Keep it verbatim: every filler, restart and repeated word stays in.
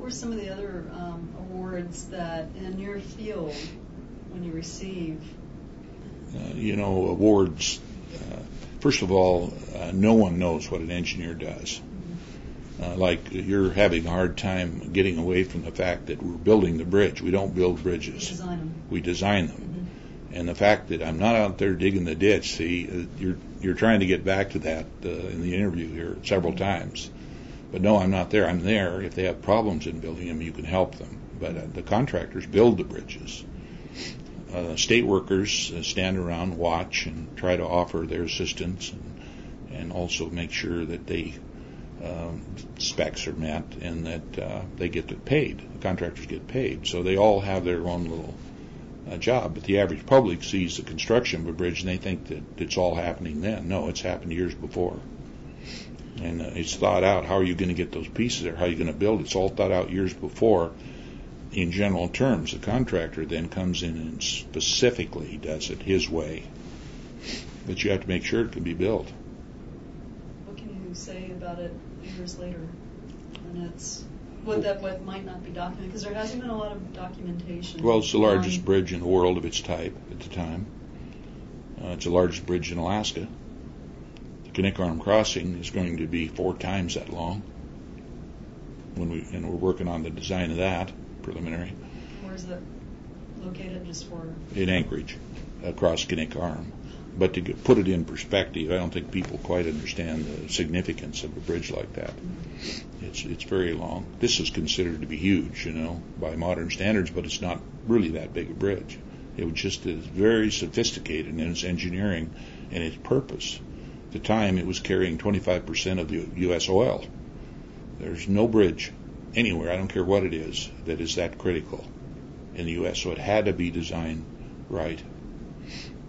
were some of the other um, awards that in your field when you receive? Uh, you know, awards, uh, first of all, uh, no one knows what an engineer does. Uh, like you're having a hard time getting away from the fact that we're building the bridge. We don't build bridges. We design them. We design them. Mm-hmm. And the fact that I'm not out there digging the ditch, see, uh, you're you're trying to get back to that uh, in the interview here several times. But no, I'm not there. I'm there. If they have problems in building them, you can help them. But uh, the contractors build the bridges. Uh, state workers uh, stand around, watch, and try to offer their assistance, and, and also make sure that they um, specs are met and that uh, they get paid. The contractors get paid. So they all have their own little uh, job. But the average public sees the construction of a bridge and they think that it's all happening then. No, it's happened years before. And uh, it's thought out. How are you going to get those pieces there? How are you going to build it? It's all thought out years before. In general terms, the contractor then comes in and specifically does it his way. But you have to make sure it can be built. What can you say about it years later? And it's what that what might not be documented, because there hasn't been a lot of documentation. Well, it's the largest on, bridge in the world of its type at the time. Uh, it's the largest bridge in Alaska. The Knik Arm Crossing is going to be four times that long. When we and we're working on the design of that. Preliminary. Where is it located, just for? In Anchorage, across Knik Arm. But to get, put it in perspective, I don't think people quite understand the significance of a bridge like that. Mm-hmm. It's it's very long. This is considered to be huge, you know, by modern standards, but it's not really that big a bridge. It was just is very sophisticated in its engineering and its purpose. At the time, it was carrying twenty-five percent of the U S oil. There's no bridge anywhere, I don't care what it is, that is that critical in the U S So it had to be designed right.